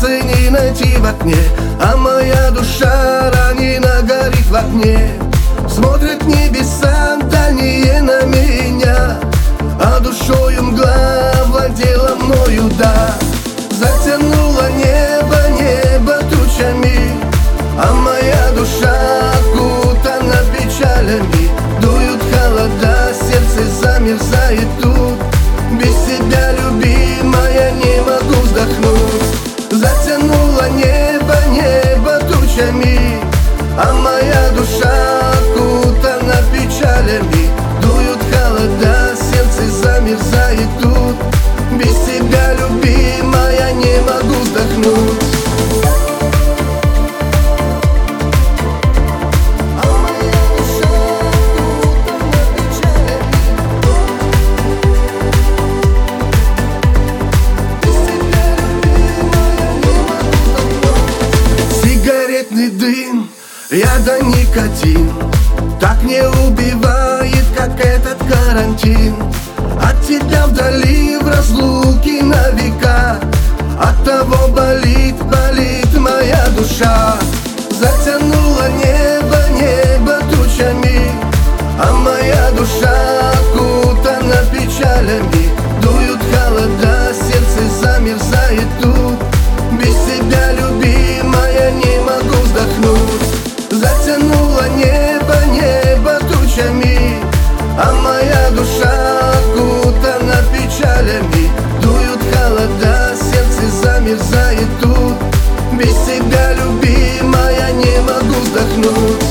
солнце не найти в окне, а моя душа ранена, горит в огне. Смотрят небеса дальние на меня, а душою мгла владела мною, да. Затянуло небо тучами, а моя душа окутана печалями. Дуют холода, сердце замерзает тут. Без тебя, любимая, не могу вздохнуть. Затянуло небо тучами, а моя душа окутана печалями. Дуют холода, сердце замерзает тут. Без тебя, любимая, не могу вздохнуть. Сигаретный дым, яда никотин так не убивает, как этот карантин. От тебя вдали, в разлуке на века, оттого болит моя душа. Затянуло небо тучами, а моя душа окутана печалями. Дуют холода, сердце замерзает тут. Без тебя, любимая, не могу вздохнуть. Затянуло небо тучами, а моя душа окутана печалями. Дуют холода, сердце замерзает тут. Без тебя, любимая, не могу вздохнуть.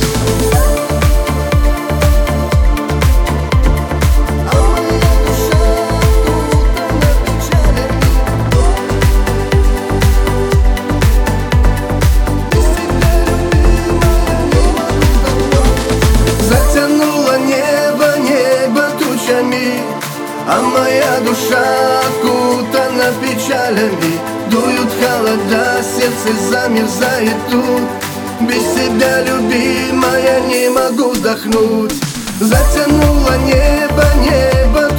А моя душа окутана печалями. Дуют холода, сердце замерзает тут. Без тебя, любимая, не могу вздохнуть. Затянуло небо